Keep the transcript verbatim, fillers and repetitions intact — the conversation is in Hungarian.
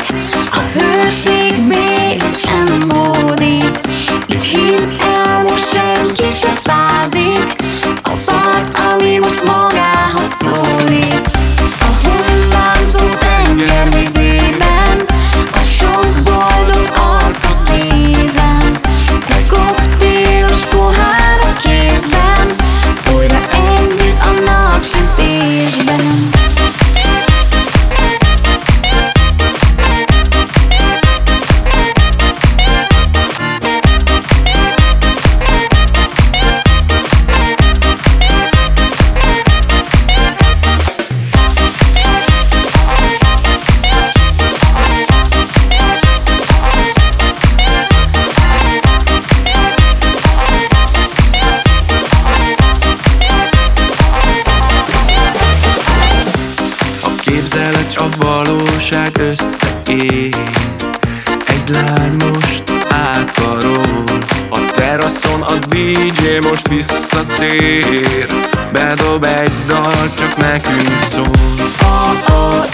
A hőség mégsem hódít. Itt hidd el, most senki se fázik. A part, ami most magához szólít. A hullámzó tenger vizében, a sok boldog arcok nézem. Egy koktélos pohár a kézben, újra együtt a napsütésben. Képzelet s a valóság összeér. Egy lány most átkarol a teraszon, a dé dzsé most visszatér. Bedob egy dal, csak nekünk szól. Oh, oh,